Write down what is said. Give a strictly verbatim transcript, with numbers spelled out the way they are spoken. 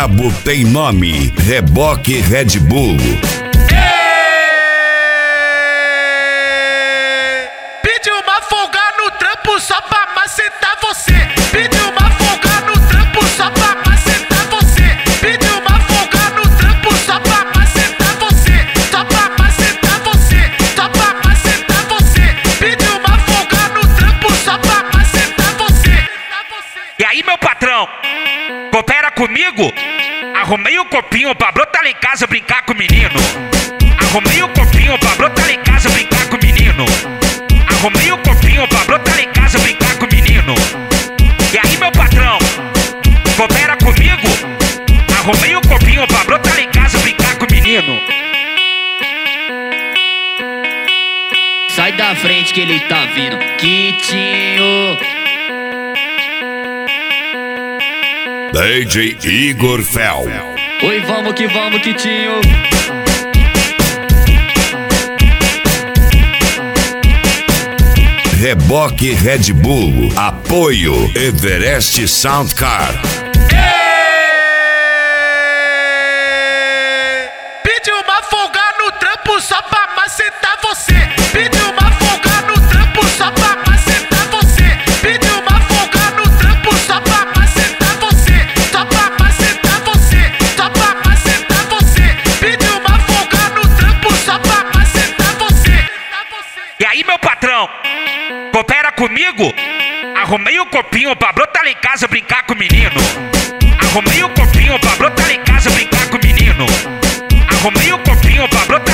brabo tem nome, Reboque Red Bull. Pediu uma folga no trampo só pra macetar você. Pediu uma folga no trampo só pra macetar você. Pediu uma folga no trampo só pra macetar você. Só pra macetar você. Só pra macetar você. Pediu uma folga no trampo só pra macetar você. E aí, meu patrão, coopera comigo? Arrumei um copinho pra brotar lá em casa brincar com o menino. Arrumei um copinho pra brotar lá em casa brincar com o menino. Arrumei um copinho pra brotar lá em casa brincar com o menino. E aí, meu patrão, coopera comigo? Arrumei um copinho pra brotar lá em casa brincar com o menino. Sai da frente que ele tá vindo, Quitinho. D J Igor Fel. Oi, vamos que vamos, Quitinho. Reboque Red Bull. Apoio Everest Soundcar. Pediu uma folga no trampo só pra macetar você. Pediu uma folga no trampo só pra macetar você. Pediu uma folga no trampo só pra macetar você. Só pra macetar você. Só pra macetar você. Pediu uma folga no trampo só pra macetar você. E aí, meu patrão, coopera comigo? Arrumei um copinho pra brotar lá em casa brincar com o menino. Arrumei um copinho pra brotar lá em casa brincar com o menino. Arrumei um copinho pra brotar